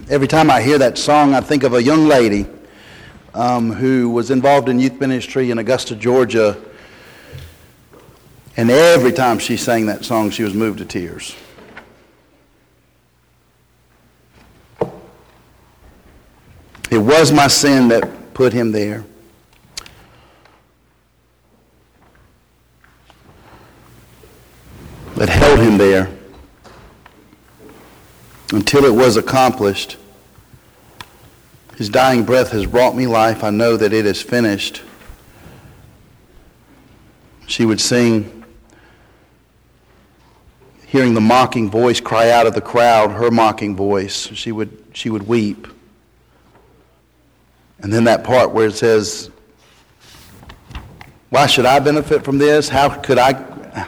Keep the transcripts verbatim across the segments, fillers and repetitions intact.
Every time I hear that song, I think of a young lady um, who was involved in youth ministry in Augusta, Georgia. And every time she sang that song, she was moved to tears. It was my sin that put him there. That held him there until it was accomplished. His dying breath has brought me life. I know that it is finished. She would sing, hearing the mocking voice cry out of the crowd, her mocking voice. She would, she would weep. And then that part where it says, why should I benefit from this? How could I...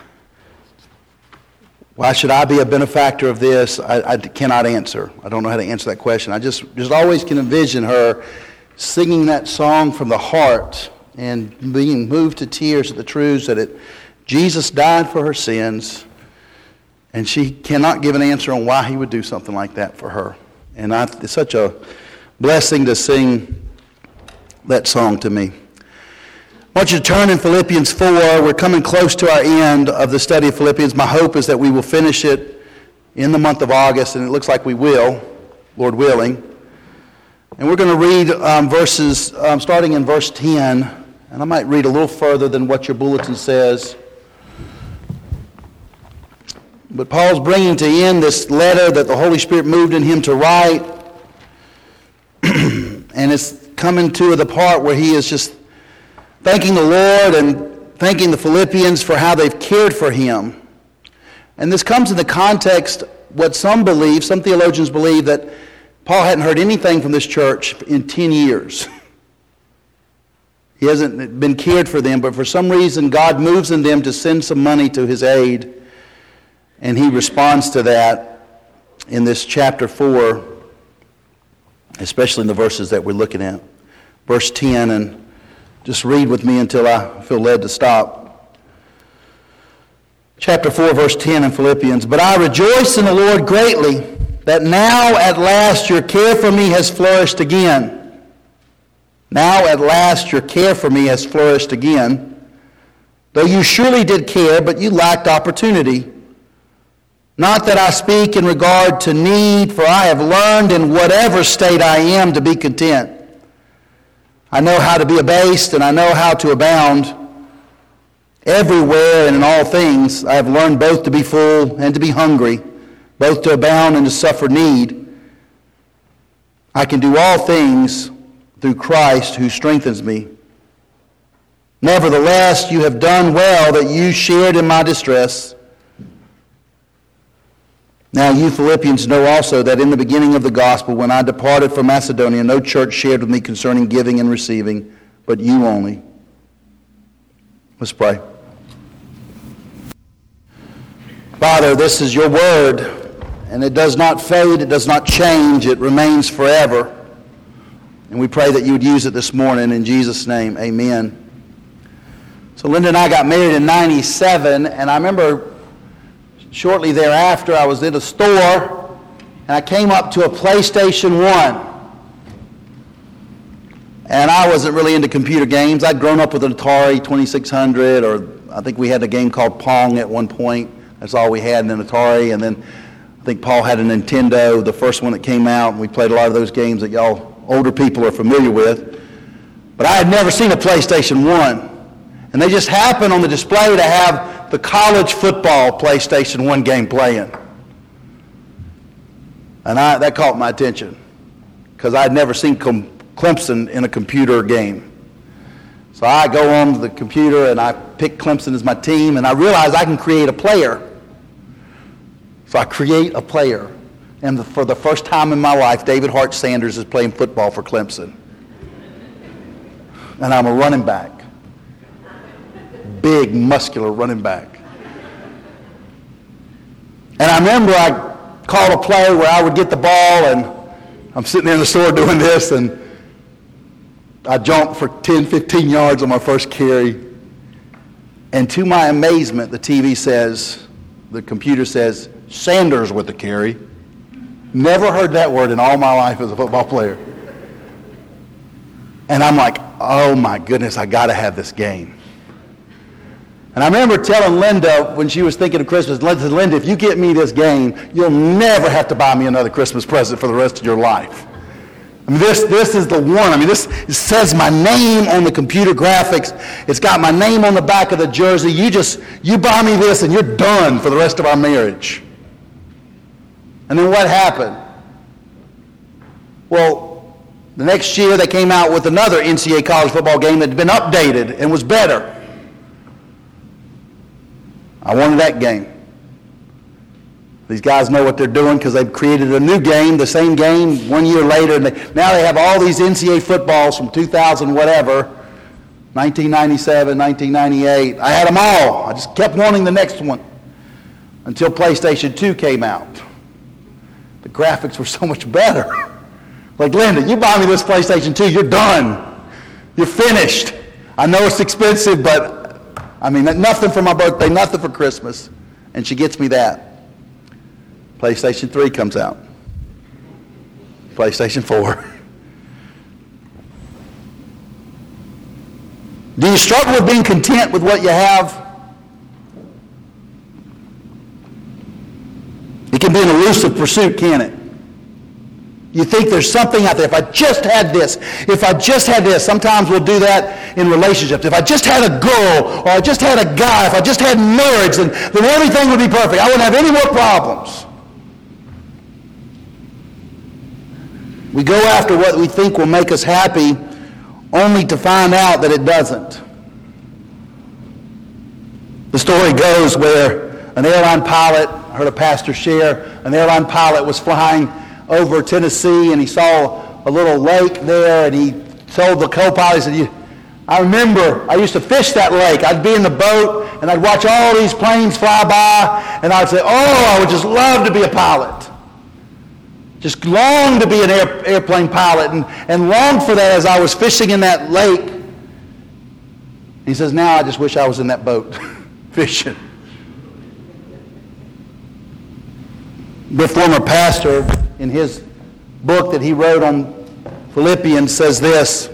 Why should I be a benefactor of this? I, I cannot answer. I don't know how to answer that question. I just, just always can envision her singing that song from the heart and being moved to tears at the truths that it, Jesus died for her sins, and she cannot give an answer on why he would do something like that for her. And I, it's such a blessing to sing that song to me. I want you to turn in Philippians four. We're coming close to our end of the study of Philippians. My hope is that we will finish it in the month of August, and it looks like we will, Lord willing. And we're going to read um, verses, um, starting in verse ten, and I might read a little further than what your bulletin says. But Paul's bringing to end this letter that the Holy Spirit moved in him to write, and it's coming to the part where he is just thanking the Lord and thanking the Philippians for how they've cared for him. And this comes in the context, what some believe, some theologians believe, that Paul hadn't heard anything from this church in ten years. He hasn't been cared for them, but for some reason God moves in them to send some money to his aid. And he responds to that in this chapter four, especially in the verses that we're looking at. Verse ten, and just read with me until I feel led to stop. Chapter four, verse ten in Philippians. But I rejoice in the Lord greatly that now at last your care for me has flourished again. Now at last your care for me has flourished again. Though you surely did care, but you lacked opportunity. Not that I speak in regard to need, for I have learned in whatever state I am to be content. I know how to be abased, and I know how to abound. Everywhere and in all things, I have learned both to be full and to be hungry, both to abound and to suffer need. I can do all things through Christ who strengthens me. Nevertheless, you have done well that you shared in my distress. Now you Philippians know also that in the beginning of the gospel, when I departed from Macedonia, no church shared with me concerning giving and receiving, but you only. Let's pray. Father, this is your word, and it does not fade, it does not change, it remains forever. And we pray that you would use it this morning. In Jesus' name, amen. So Linda and I got married in ninety-seven, and I remember shortly thereafter, I was in a store, and I came up to a PlayStation one. And I wasn't really into computer games. I'd grown up with an Atari twenty-six hundred, or I think we had a game called Pong at one point. That's all we had, an Atari. And then I think Paul had a Nintendo, the first one that came out, and we played a lot of those games that y'all older people are familiar with. But I had never seen a PlayStation one. And they just happened on the display to have the college football PlayStation one game playing. And I, that caught my attention because I had never seen com- Clemson in a computer game. So I go on to the computer and I pick Clemson as my team, and I realize I can create a player. So I create a player. And the, for the first time in my life, David Hart Sanders is playing football for Clemson. And I'm a running back. Big, muscular running back. And I remember I called a play where I would get the ball, and I'm sitting there in the store doing this, and I jumped for ten, fifteen yards on my first carry. And to my amazement, the T V says, the computer says, Sanders with the carry. Never heard that word in all my life as a football player. And I'm like, oh my goodness, I got to have this game. And I remember telling Linda when she was thinking of Christmas, Linda, Linda, if you get me this game, you'll never have to buy me another Christmas present for the rest of your life. I mean, this, this is the one. I mean, this it says my name on the computer graphics. It's got my name on the back of the jersey. You just, you buy me this and you're done for the rest of our marriage. And then what happened? Well, the next year they came out with another N C double A college football game that had been updated and was better. I wanted that game. These guys know what they're doing because they've created a new game, the same game one year later. And they, now they have all these N C double A footballs from two thousand whatever, nineteen ninety-seven, nineteen ninety-eight. I had them all. I just kept wanting the next one until PlayStation two came out. The graphics were so much better. Like, Linda, you buy me this PlayStation two, you're done. You're finished. I know it's expensive, but I mean, nothing for my birthday, nothing for Christmas. And she gets me that. PlayStation three comes out. PlayStation four. Do you struggle with being content with what you have? It can be an elusive pursuit, can't it? You think there's something out there. If I just had this, if I just had this. Sometimes we'll do that in relationships. If I just had a girl, or I just had a guy, if I just had marriage, then, then everything would be perfect. I wouldn't have any more problems. We go after what we think will make us happy, only to find out that it doesn't. The story goes where an airline pilot, I heard a pastor share, an airline pilot was flying over Tennessee and he saw a little lake there and he told the co-pilot, he said, you, I remember I used to fish that lake. I'd be in the boat and I'd watch all these planes fly by and I'd say, oh, I would just love to be a pilot. Just long to be an air, airplane pilot and, and longed for that as I was fishing in that lake. He says, now I just wish I was in that boat fishing. The former pastor, in his book that he wrote on Philippians, says this.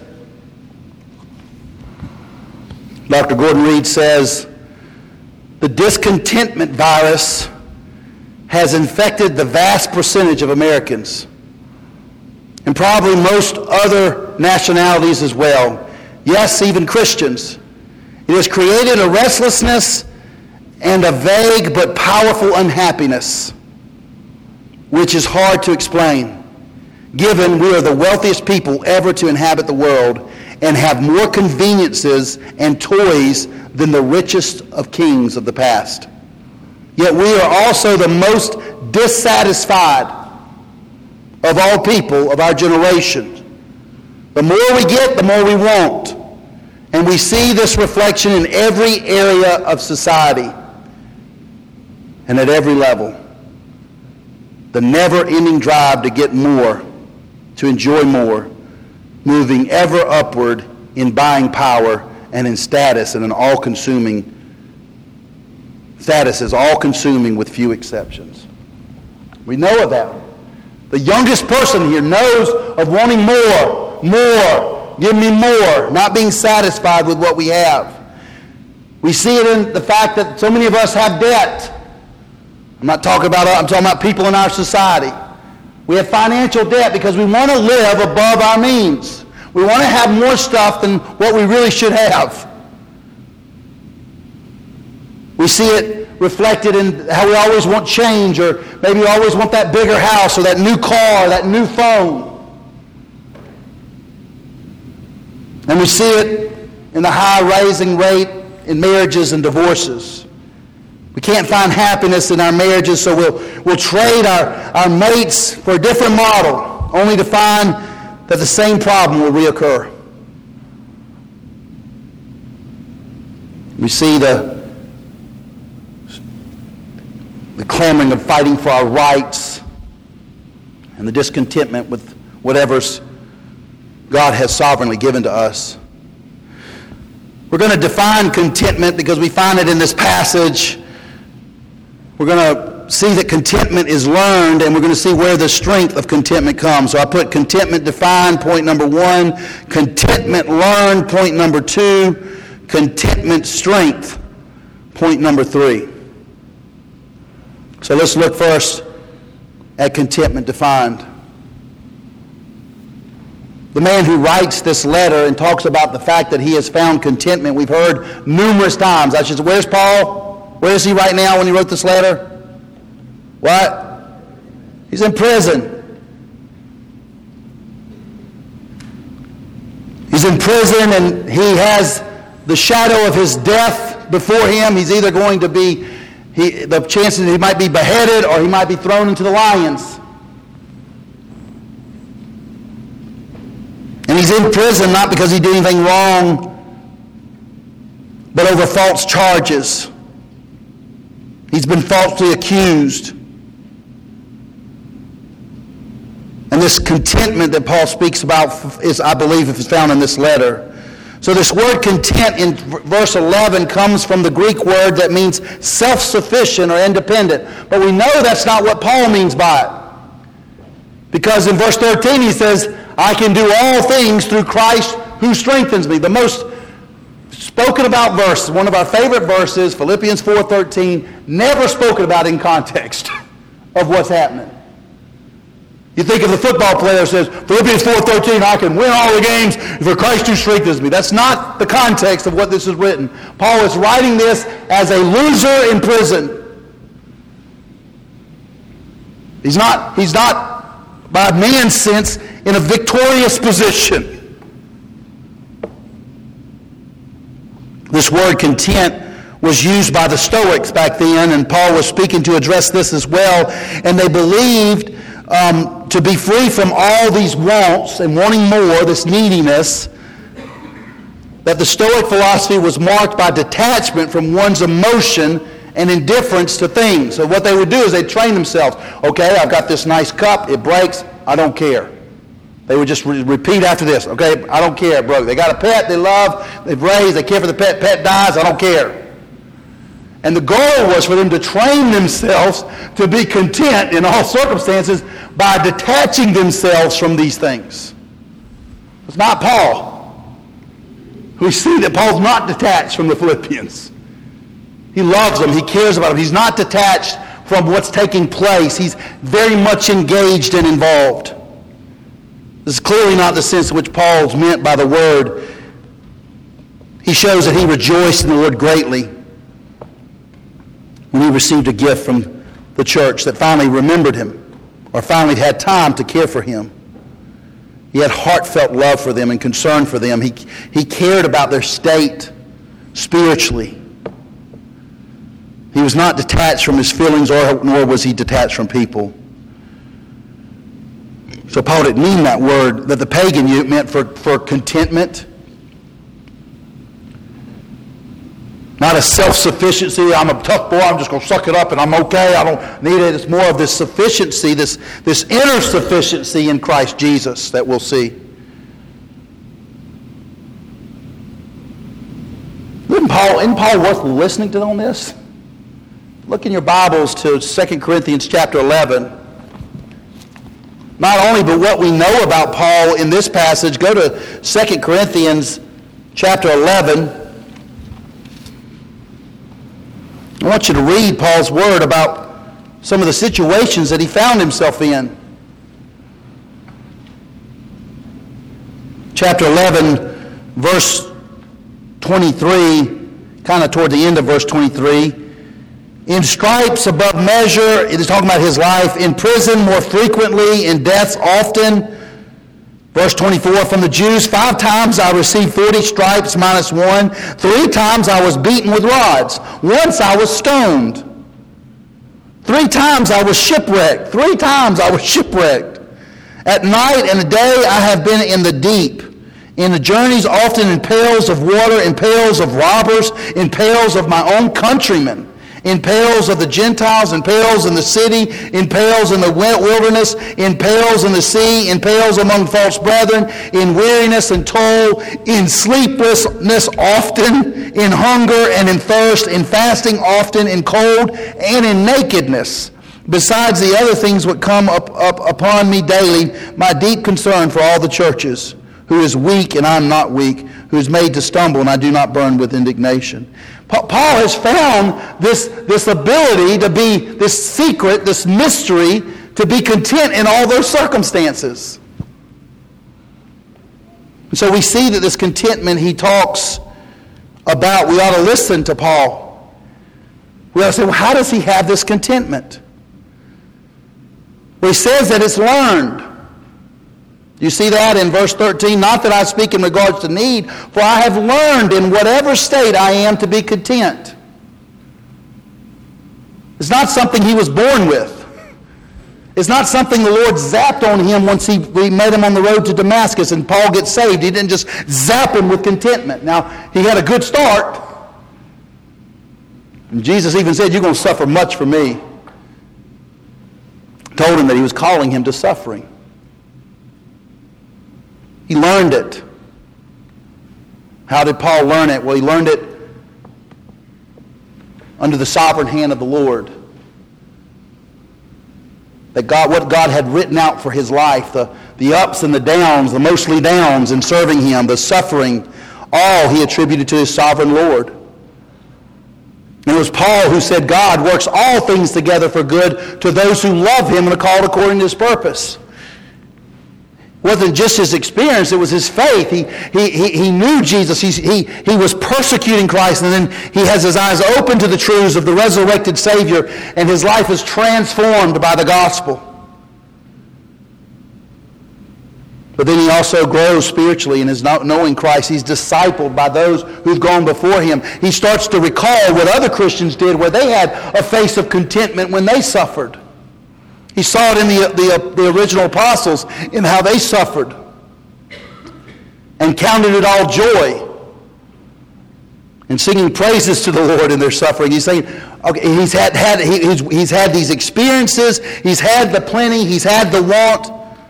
Doctor Gordon Reed says, the discontentment virus has infected the vast percentage of Americans, and probably most other nationalities as well. Yes, even Christians. It has created a restlessness and a vague but powerful unhappiness, which is hard to explain, given we are the wealthiest people ever to inhabit the world and have more conveniences and toys than the richest of kings of the past. Yet we are also the most dissatisfied of all people of our generation. The more we get, the more we want. And we see this reflection in every area of society and at every level. The never-ending drive to get more, to enjoy more, moving ever upward in buying power and in status, and an all-consuming status is all-consuming with few exceptions. We know of that. The youngest person here knows of wanting more, more, give me more, not being satisfied with what we have. We see it in the fact that so many of us have debt. I'm not talking about, I'm talking about people in our society. We have financial debt because we want to live above our means. We want to have more stuff than what we really should have. We see it reflected in how we always want change, or maybe we always want that bigger house or that new car, that new phone. And we see it in the high rising rate in marriages and divorces. We can't find happiness in our marriages, so we'll, we'll trade our, our mates for a different model, only to find that the same problem will reoccur. We see the, the clamoring of fighting for our rights and the discontentment with whatever's God has sovereignly given to us. We're going to define contentment because we find it in this passage. We're going to to see that contentment is learned, and we're going to see where the strength of contentment comes. So I put contentment defined, point number one. Contentment learned, point number two. Contentment strength, point number three. So let's look first at contentment defined. The man who writes this letter and talks about the fact that he has found contentment, we've heard numerous times. I should say, where's Paul? Where is he right now when he wrote this letter? What? He's in prison. He's in prison and he has the shadow of his death before him. He's either going to be, he, the chances that he might be beheaded or he might be thrown into the lions. And he's in prison not because he did anything wrong, but over false charges. He's been falsely accused. And this contentment that Paul speaks about is, I believe, is found in this letter. So this word content in verse eleven comes from the Greek word that means self-sufficient or independent. But we know that's not what Paul means by it. Because in verse thirteen he says, I can do all things through Christ who strengthens me. The most spoken about verse, one of our favorite verses, Philippians four thirteen, never spoken about in context of what's happening. You think of the football player who says, Philippians four thirteen, I can win all the games for Christ who strengthens me. That's not the context of what this is written. Paul is writing this as a loser in prison. He's not, he's not, by man's sense, in a victorious position. This word content was used by the Stoics back then, and Paul was speaking to address this as well. And they believed um, to be free from all these wants and wanting more, this neediness, that the Stoic philosophy was marked by detachment from one's emotion and indifference to things. So what they would do is they'd train themselves. Okay, I've got this nice cup, it breaks, I don't care. They would just re- repeat after this. Okay, I don't care, it broke. They got a pet they love, they've raised, they care for the pet, pet dies, I don't care. And the goal was for them to train themselves to be content in all circumstances by detaching themselves from these things. It's not Paul. We see that Paul's not detached from the Philippians. He loves them. He cares about them. He's not detached from what's taking place. He's very much engaged and involved. This is clearly not the sense in which Paul's meant by the word. He shows that he rejoiced in the Lord greatly when he received a gift from the church that finally remembered him or finally had time to care for him. He had heartfelt love for them and concern for them. He, he cared about their state spiritually. He was not detached from his feelings, or nor was he detached from people. So Paul didn't mean that word that the pagan meant for, for contentment. Not a self-sufficiency, I'm a tough boy, I'm just going to suck it up and I'm okay, I don't need it. It's more of this sufficiency, this, this inner sufficiency in Christ Jesus that we'll see. Isn't Paul, isn't Paul worth listening to on this? Look in your Bibles to Second Corinthians chapter eleven. Not only but what we know about Paul in this passage, go to Second Corinthians chapter eleven. I want you to read Paul's word about some of the situations that he found himself in. Chapter eleven, verse twenty-three, kind of toward the end of verse twenty-three. In stripes above measure, it is talking about his life. In prison more frequently, in deaths often. Verse twenty-four, from the Jews, five times I received forty stripes minus one. Three times I was beaten with rods. Once I was stoned. Three times I was shipwrecked. Three times I was shipwrecked. At night and a day I have been in the deep. In the journeys often in pails of water, in pails of robbers, in pails of my own countrymen. In pails of the Gentiles, in pails in the city, in pails in the wilderness, in pails in the sea, in pails among false brethren, in weariness and toil, in sleeplessness often, in hunger and in thirst, in fasting often, in cold and in nakedness. Besides the other things which come up, up upon me daily, my deep concern for all the churches, who is weak and I am not weak, who is made to stumble and I do not burn with indignation. Paul has found this, this ability to be, this secret, this mystery, to be content in all those circumstances. And so we see that this contentment he talks about, we ought to listen to Paul. We ought to say, well, how does he have this contentment? Well, he says that it's learned. You see that in verse thirteen? Not that I speak in regards to need, for I have learned in whatever state I am to be content. It's not something he was born with. It's not something the Lord zapped on him once he, we met him on the road to Damascus and Paul gets saved. He didn't just zap him with contentment. Now, he had a good start. And Jesus even said, you're going to suffer much for me. Told him that he was calling him to suffering. He learned it. How did Paul learn it? Well, he learned it under the sovereign hand of the Lord. That God, what God had written out for his life, the, the ups and the downs, the mostly downs in serving him, the suffering, all he attributed to his sovereign Lord. And it was Paul who said, God works all things together for good to those who love him and are called according to his purpose. It wasn't just his experience, it was his faith. He, he, he, he knew Jesus. He, he, he was persecuting Christ, and then he has his eyes open to the truths of the resurrected Savior, and his life is transformed by the gospel. But then he also grows spiritually in his knowing Christ. He's discipled by those who've gone before him. He starts to recall what other Christians did, where they had a face of contentment when they suffered. He saw it in the, the, the original apostles, in how they suffered and counted it all joy and singing praises to the Lord in their suffering. He's saying, okay, he's had, had he, he's, he's had these experiences, he's had the plenty, he's had the want.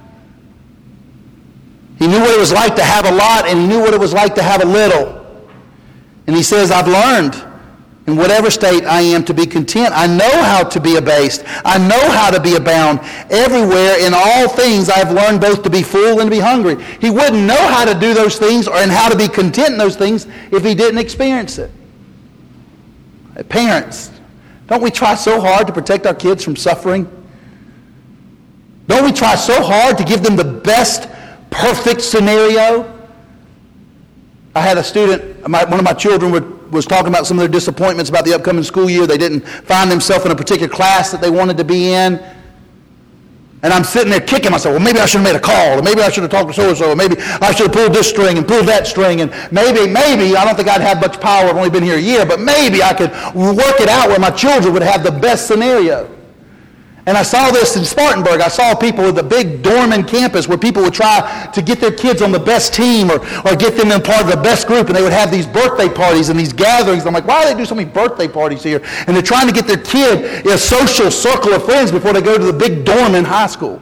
He knew what it was like to have a lot, and he knew what it was like to have a little. And he says, I've learned in whatever state I am to be content. I know how to be abased. I know how to be abound. Everywhere in all things I've learned both to be full and to be hungry. He wouldn't know how to do those things or and how to be content in those things if he didn't experience it. Parents, don't we try so hard to protect our kids from suffering? Don't we try so hard to give them the best, perfect scenario? I had a student, my, one of my children would was talking about some of their disappointments about the upcoming school year. They didn't find themselves in a particular class that they wanted to be in. And I'm sitting there kicking myself. Well, maybe I should have made a call, or maybe I should have talked to so-and-so, or maybe I should have pulled this string and pulled that string, and maybe, maybe, I don't think I'd have much power. I've only been here a year, but maybe I could work it out where my children would have the best scenario. And I saw this in Spartanburg. I saw people with a big dormant campus where people would try to get their kids on the best team or, or get them in part of the best group, and they would have these birthday parties and these gatherings. I'm like, why do they do so many birthday parties here? And they're trying to get their kid in a social circle of friends before they go to the big dorm in high school.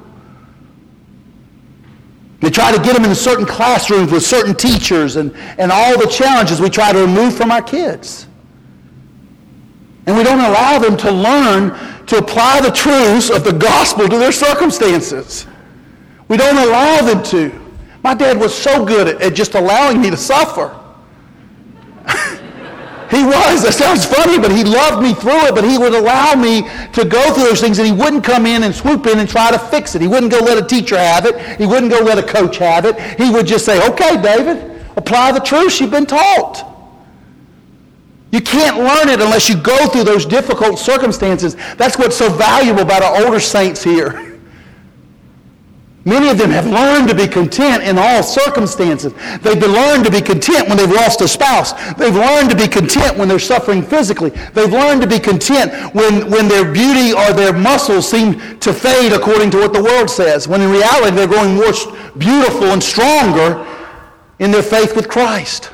They try to get them in certain classrooms with certain teachers and, and all the challenges we try to remove from our kids. And we don't allow them to learn to apply the truths of the gospel to their circumstances. We don't allow them to. My dad was so good at, at just allowing me to suffer. He was. That sounds funny, but he loved me through it. But he would allow me to go through those things, and he wouldn't come in and swoop in and try to fix it. He wouldn't go let a teacher have it. He wouldn't go let a coach have it. He would just say, okay, David, apply the truths you've been taught. You can't learn it unless you go through those difficult circumstances. That's what's so valuable about our older saints here. Many of them have learned to be content in all circumstances. They've learned to be content when they've lost a spouse. They've learned to be content when they're suffering physically. They've learned to be content when, when their beauty or their muscles seem to fade according to what the world says, when in reality they're growing more beautiful and stronger in their faith with Christ.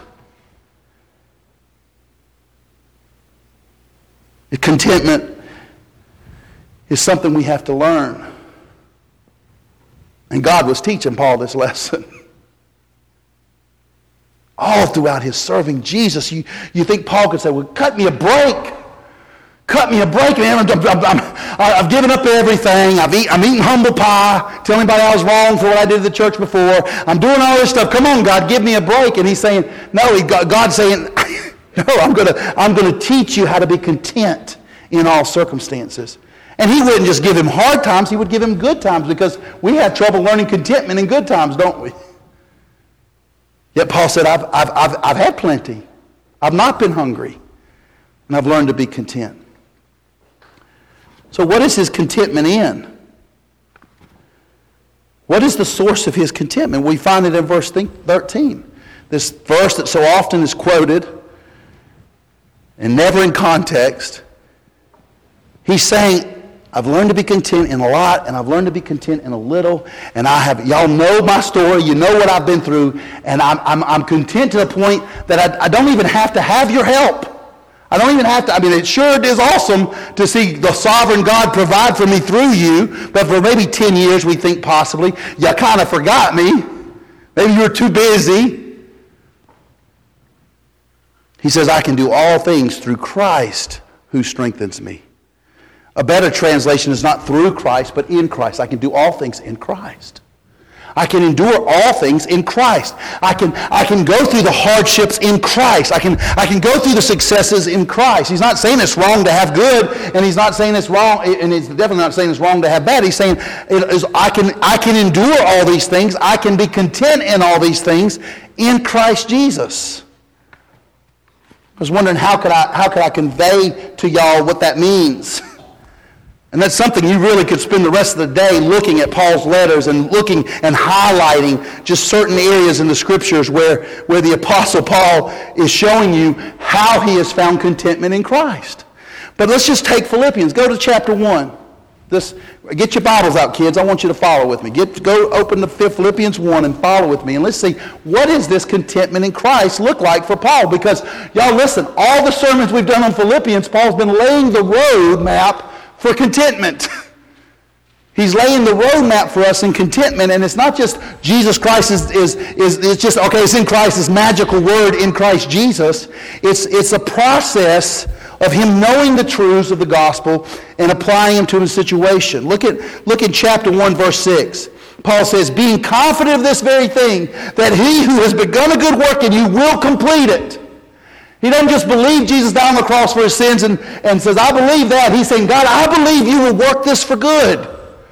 Contentment is something we have to learn. And God was teaching Paul this lesson. All throughout his serving Jesus, you, you think Paul could say, well, cut me a break. cut me a break, man. I'm, I'm, I'm, I've given up everything. I've eat, I'm eating humble pie, telling anybody I was wrong for what I did at the church before. I'm doing all this stuff. Come on, God, give me a break. And he's saying, no, he, God's saying, no, I'm going to I'm going to teach you how to be content in all circumstances. And he wouldn't just give him hard times, he would give him good times, because we have trouble learning contentment in good times, don't we? Yet Paul said, I've, I've, I've, I've had plenty. I've not been hungry. And I've learned to be content. So what is his contentment in? What is the source of his contentment? We find it in verse thirteen. This verse that so often is quoted and never in context. He's saying, I've learned to be content in a lot, and I've learned to be content in a little, and I have, y'all know my story, you know what I've been through, and I'm, I'm, I'm content to the point that I, I don't even have to have your help. I don't even have to, I mean, it sure is awesome to see the sovereign God provide for me through you, but for maybe ten years we think possibly, you kind of forgot me. Maybe you were too busy. He says, I can do all things through Christ who strengthens me. A better translation is not through Christ, but in Christ. I can do all things in Christ. I can endure all things in Christ. I can, I can go through the hardships in Christ. I can, I can go through the successes in Christ. He's not saying it's wrong to have good, and he's not saying it's wrong, and he's definitely not saying it's wrong to have bad. He's saying it is, I can, I can endure all these things. I can be content in all these things in Christ Jesus. I was wondering how could I, how could I convey to y'all what that means? And that's something you really could spend the rest of the day looking at Paul's letters and looking and highlighting just certain areas in the Scriptures where, where the Apostle Paul is showing you how he has found contentment in Christ. But let's just take Philippians. Go to chapter one. This, get your Bibles out, kids. I want you to follow with me. Get, go open to Philippians one and follow with me. And let's see, what does this contentment in Christ look like for Paul? Because, y'all listen, all the sermons we've done on Philippians, Paul's been laying the road map for contentment. He's laying the roadmap for us in contentment, and it's not just Jesus Christ is, is, is it's just, okay, it's in Christ, this magical word in Christ Jesus. It's, it's a process of him knowing the truths of the gospel and applying them to his situation. Look at, look at chapter one, verse six. Paul says, being confident of this very thing, that he who has begun a good work in you will complete it. He doesn't just believe Jesus died on the cross for his sins and, and says, I believe that. He's saying, God, I believe you will work this for good.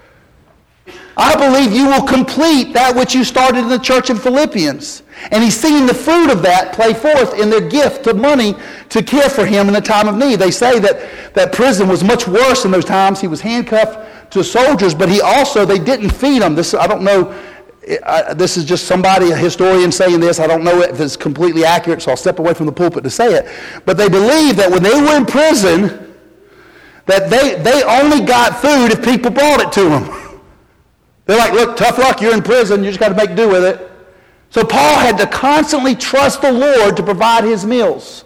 I believe you will complete that which you started in the church in Philippians. And he's seeing the fruit of that play forth in their gift of money to care for him in the time of need. They say that, that prison was much worse in those times. He was handcuffed to soldiers, but he also, they didn't feed him. This, I don't know. I, this is just somebody, a historian saying this. I don't know if it's completely accurate, so I'll step away from the pulpit to say it. But they believe that when they were in prison, that they, they only got food if people brought it to them. They're like, look, tough luck, you're in prison, you just got to make do with it. So Paul had to constantly trust the Lord to provide his meals.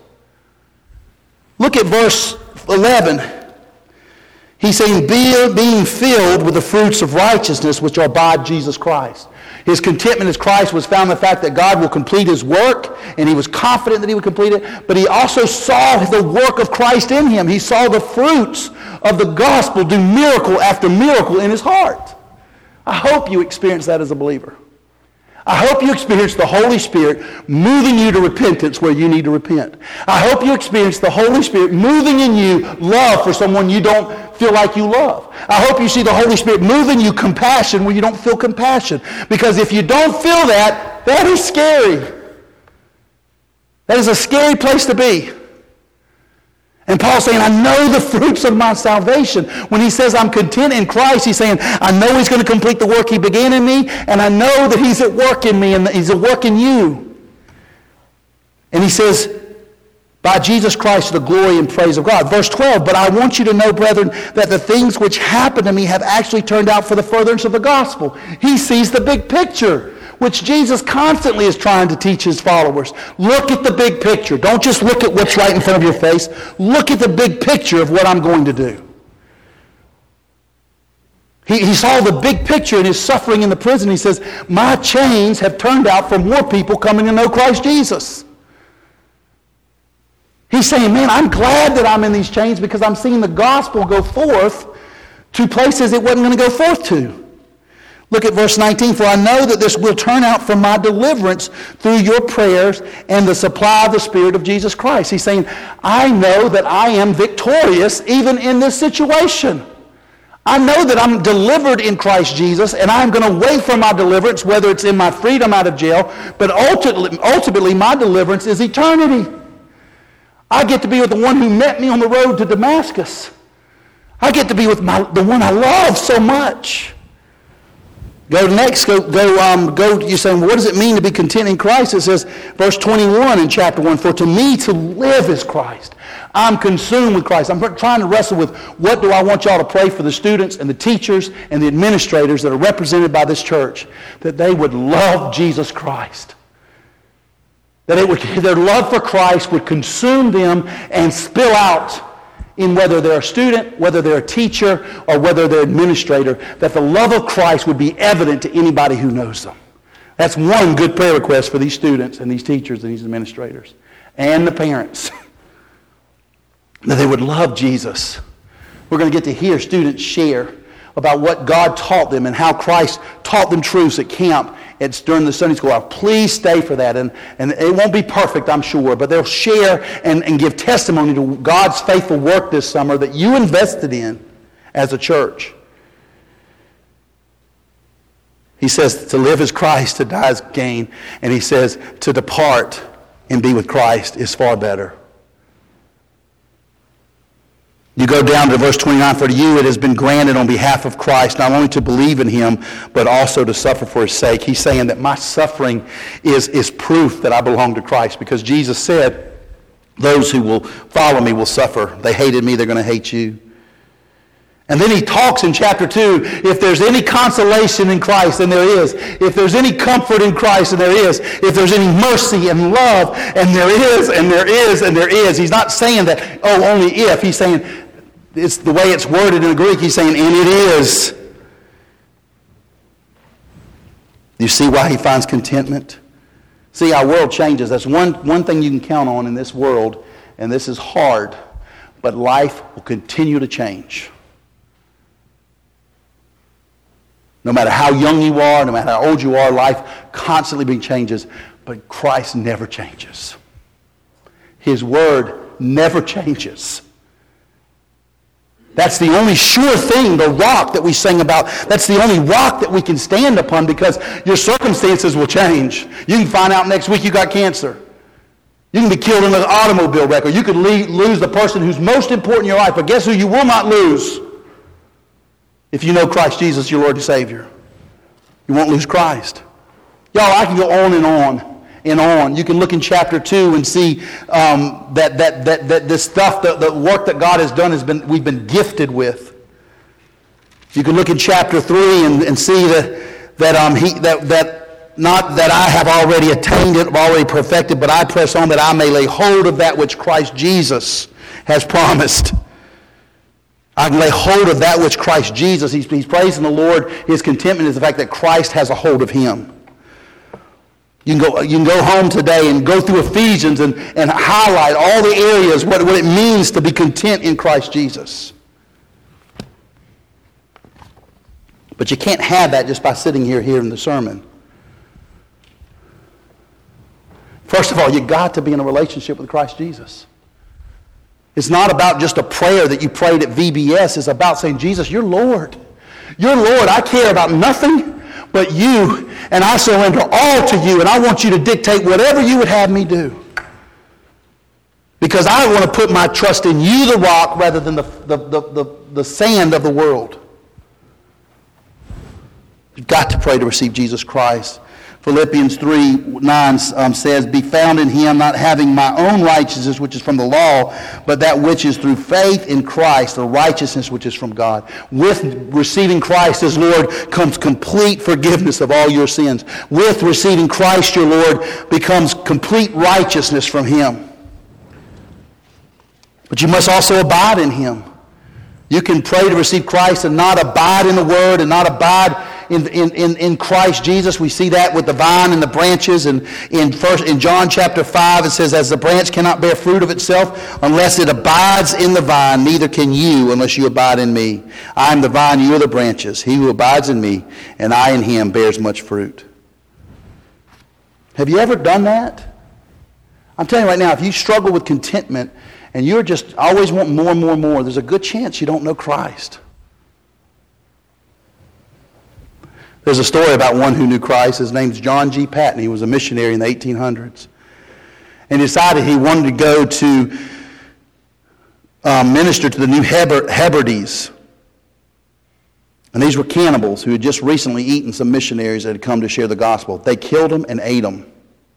Look at verse eleven. He's saying, Be, being filled with the fruits of righteousness which are by Jesus Christ. His contentment as Christ was found in the fact that God will complete his work, and he was confident that he would complete it, but he also saw the work of Christ in him. He saw the fruits of the gospel do miracle after miracle in his heart. I hope you experience that as a believer. I hope you experience the Holy Spirit moving you to repentance where you need to repent. I hope you experience the Holy Spirit moving in you love for someone you don't feel like you love. I hope you see the Holy Spirit moving you compassion where you don't feel compassion. Because if you don't feel that, that is scary. That is a scary place to be. And Paul's saying, I know the fruits of my salvation. When he says I'm content in Christ, he's saying, I know he's going to complete the work he began in me, and I know that he's at work in me, and he's at work in you. And he says, by Jesus Christ, the glory and praise of God. Verse twelve, but I want you to know, brethren, that the things which happened to me have actually turned out for the furtherance of the gospel. He sees the big picture, which Jesus constantly is trying to teach his followers. Look at the big picture. Don't just look at what's right in front of your face. Look at the big picture of what I'm going to do. He, he saw the big picture in his suffering in the prison. He says, my chains have turned out for more people coming to know Christ Jesus. He's saying, man, I'm glad that I'm in these chains because I'm seeing the gospel go forth to places it wasn't going to go forth to. Look at verse nineteen. For I know that this will turn out for my deliverance through your prayers and the supply of the Spirit of Jesus Christ. He's saying, I know that I am victorious even in this situation. I know that I'm delivered in Christ Jesus, and I'm going to wait for my deliverance, whether it's in my freedom out of jail, but ultimately, ultimately my deliverance is eternity. I get to be with the one who met me on the road to Damascus. I get to be with my, the one I love so much. Go next, go, go, um, go, you're saying, well, what does it mean to be content in Christ? It says, verse twenty-one in chapter one, for to me to live is Christ. I'm consumed with Christ. I'm trying to wrestle with what do I want y'all to pray for the students and the teachers and the administrators that are represented by this church, that they would love Jesus Christ. That it would, their love for Christ would consume them and spill out in whether they're a student, whether they're a teacher, or whether they're an administrator, that the love of Christ would be evident to anybody who knows them. That's one good prayer request for these students and these teachers and these administrators and the parents. That they would love Jesus. We're going to get to hear students share about what God taught them and how Christ taught them truths at camp. It's during the Sunday school hour. Please stay for that. And, and it won't be perfect, I'm sure, but they'll share and, and give testimony to God's faithful work this summer that you invested in as a church. He says to live is Christ, to die is gain. And he says to depart and be with Christ is far better. You go down to verse twenty-nine, for to you it has been granted on behalf of Christ not only to believe in him, but also to suffer for his sake. He's saying that my suffering is, is proof that I belong to Christ, because Jesus said, those who will follow me will suffer. They hated me, they're going to hate you. And then he talks in chapter two, if there's any consolation in Christ, and there is. If there's any comfort in Christ, and there is. If there's any mercy and love, and there is, and there is, and there is. He's not saying that, oh, only if. He's saying, it's the way it's worded in the Greek, he's saying, and it is. You see why he finds contentment? See, our world changes. That's one, one thing you can count on in this world, and this is hard, but life will continue to change. No matter how young you are, no matter how old you are, life constantly changes, but Christ never changes. His word never changes. That's the only sure thing, the rock that we sing about. That's the only rock that we can stand upon, because your circumstances will change. You can find out next week you got cancer. You can be killed in an automobile wreck, or you could lose the person who's most important in your life. But guess who you will not lose? If you know Christ Jesus, your Lord and Savior. You won't lose Christ. Y'all, I can go on and on and on. You can look in chapter two and see um, that, that, that, that this stuff, the, the work that God has done, has been we've been gifted with. You can look in chapter three and, and see that, that, um, he, that, that not that I have already attained it, already perfected, but I press on that I may lay hold of that which Christ Jesus has promised. I can lay hold of that which Christ Jesus, he's, he's praising the Lord. His contentment is the fact that Christ has a hold of him. You can go, you can go home today and go through Ephesians and, and highlight all the areas, what, what it means to be content in Christ Jesus. But you can't have that just by sitting here hearing the sermon. First of all, you've got to be in a relationship with Christ Jesus. It's not about just a prayer that you prayed at V B S. It's about saying, Jesus, you're Lord. You're Lord. I care about nothing but you, and I surrender all to you, and I want you to dictate whatever you would have me do. Because I want to put my trust in you, the rock, rather than the, the, the, the, the sand of the world. You've got to pray to receive Jesus Christ. Philippians three nine um, says, be found in him, not having my own righteousness, which is from the law, but that which is through faith in Christ, the righteousness which is from God. With receiving Christ as Lord comes complete forgiveness of all your sins. With receiving Christ your Lord becomes complete righteousness from him. But you must also abide in him. You can pray to receive Christ and not abide in the Word and not abide in, in, in, in Christ Jesus. We see that with the vine and the branches. And in, first, in John chapter five, it says, as the branch cannot bear fruit of itself unless it abides in the vine, neither can you unless you abide in me. I am the vine, you are the branches. He who abides in me, and I in him, bears much fruit. Have you ever done that? I'm telling you right now, if you struggle with contentment and you're just always wanting more and more and more, there's a good chance you don't know Christ. There's a story about one who knew Christ. His name's John G. Patton. He was a missionary in the eighteen hundreds. And decided he wanted to go to um, minister to the New Heber- Hebrides. And these were cannibals who had just recently eaten some missionaries that had come to share the gospel. They killed them and ate them.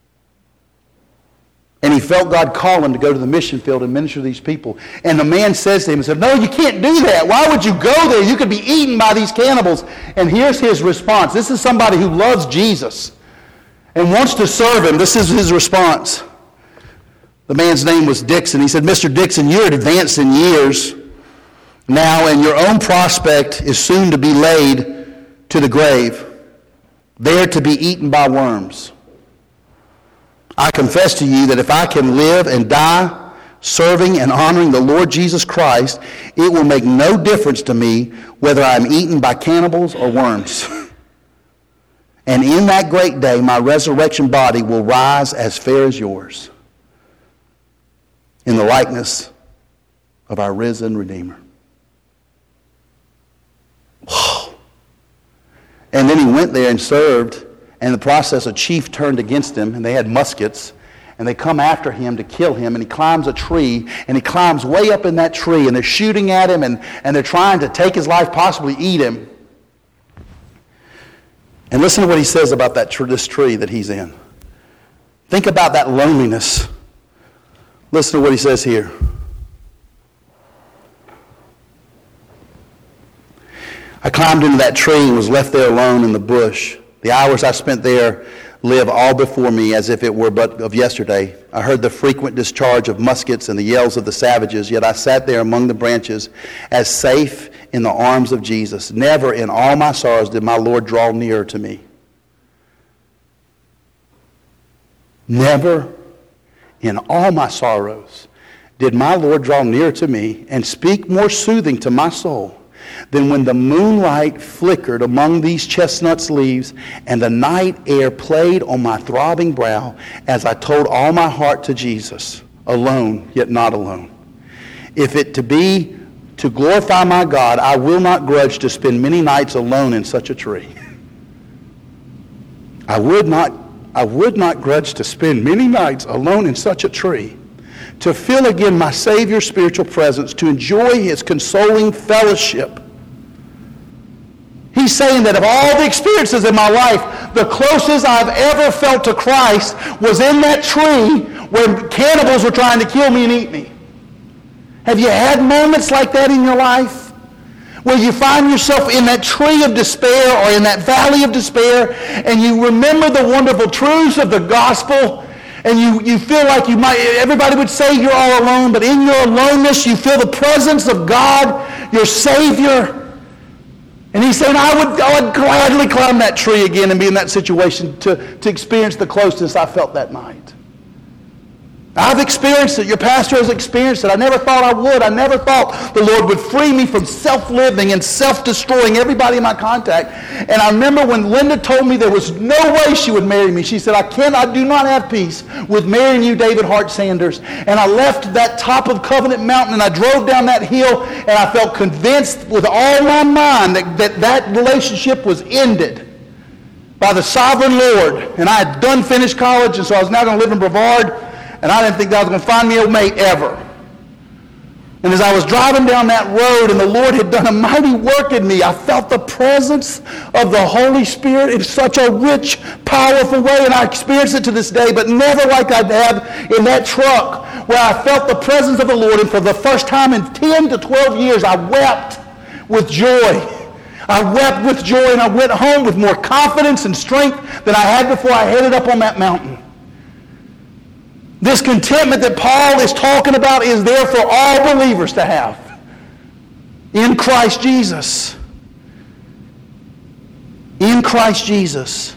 And he felt God call him to go to the mission field and minister to these people. And the man says to him, he said, no, you can't do that. Why would you go there? You could be eaten by these cannibals. And here's his response. This is somebody who loves Jesus and wants to serve him. This is his response. The man's name was Dixon. He said, Mister Dixon, you're advanced in years now, and your own prospect is soon to be laid to the grave, there to be eaten by worms. I confess to you that if I can live and die serving and honoring the Lord Jesus Christ, it will make no difference to me whether I'm eaten by cannibals or worms. And in that great day, my resurrection body will rise as fair as yours, in the likeness of our risen Redeemer. Whoa. And then he went there and served. And in the process, a chief turned against him, and they had muskets, and they come after him to kill him, and he climbs a tree, and he climbs way up in that tree, and they're shooting at him, and, and they're trying to take his life, possibly eat him. And listen to what he says about that tr- this tree that he's in. Think about that loneliness. Listen to what he says here. I climbed into that tree and was left there alone in the bush. The hours I spent there live all before me as if it were but of yesterday. I heard the frequent discharge of muskets and the yells of the savages, yet I sat there among the branches as safe in the arms of Jesus. Never in all my sorrows did my Lord draw nearer to me. Never in all my sorrows did my Lord draw nearer to me and speak more soothing to my soul than when the moonlight flickered among these chestnut leaves and the night air played on my throbbing brow as I told all my heart to Jesus, alone yet not alone. If it to be to glorify my God, I will not grudge to spend many nights alone in such a tree. I would not, I would not grudge to spend many nights alone in such a tree, to feel again my Savior's spiritual presence, to enjoy his consoling fellowship. He's saying that of all the experiences in my life, the closest I've ever felt to Christ was in that tree where cannibals were trying to kill me and eat me. Have you had moments like that in your life? Where you find yourself in that tree of despair or in that valley of despair, and you remember the wonderful truths of the gospel, and you, you feel like you might, everybody would say you're all alone, but in your aloneness you feel the presence of God, your Savior. And he's saying, I would, I would gladly climb that tree again and be in that situation to, to experience the closeness I felt that night. I've experienced it. Your pastor has experienced it. I never thought I would. I never thought the Lord would free me from self-living and self-destroying everybody in my contact. And I remember when Linda told me there was no way she would marry me. She said, I can't, I do not have peace with marrying you, David Hart Sanders. And I left that top of Covenant Mountain and I drove down that hill and I felt convinced with all my mind that that, that relationship was ended by the sovereign Lord. And I had done finished college, and so I was now going to live in Brevard. And I didn't think God was going to find me a mate ever. And as I was driving down that road and the Lord had done a mighty work in me, I felt the presence of the Holy Spirit in such a rich, powerful way. And I experience it to this day, but never like I'd have in that truck where I felt the presence of the Lord. And for the first time in ten to twelve years, I wept with joy. I wept with joy, and I went home with more confidence and strength than I had before I headed up on that mountain. This contentment that Paul is talking about is there for all believers to have in Christ Jesus. in Christ Jesus.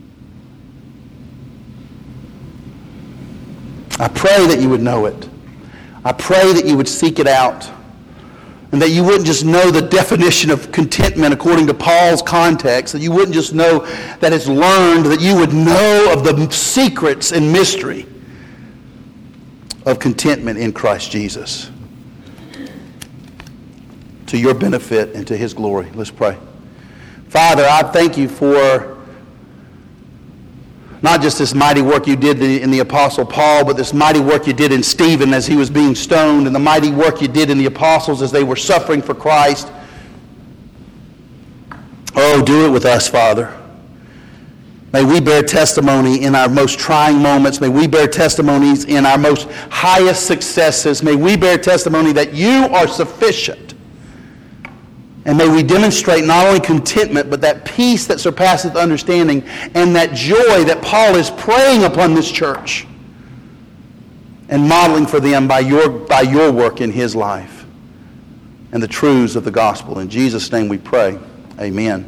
I pray that you would know it. I pray that you would seek it out. And that you wouldn't just know the definition of contentment according to Paul's context. That you wouldn't just know that it's learned. That you would know of the secrets and mystery of contentment in Christ Jesus. To your benefit and to His glory. Let's pray. Father, I thank you for not just this mighty work you did in the Apostle Paul, but this mighty work you did in Stephen as he was being stoned, and the mighty work you did in the apostles as they were suffering for Christ. Oh, do it with us, Father. May we bear testimony in our most trying moments. May we bear testimonies in our most highest successes. May we bear testimony that you are sufficient. And may we demonstrate not only contentment, but that peace that surpasseth understanding and that joy that Paul is praying upon this church and modeling for them by your, by your work in his life and the truths of the gospel. In Jesus' name we pray. Amen.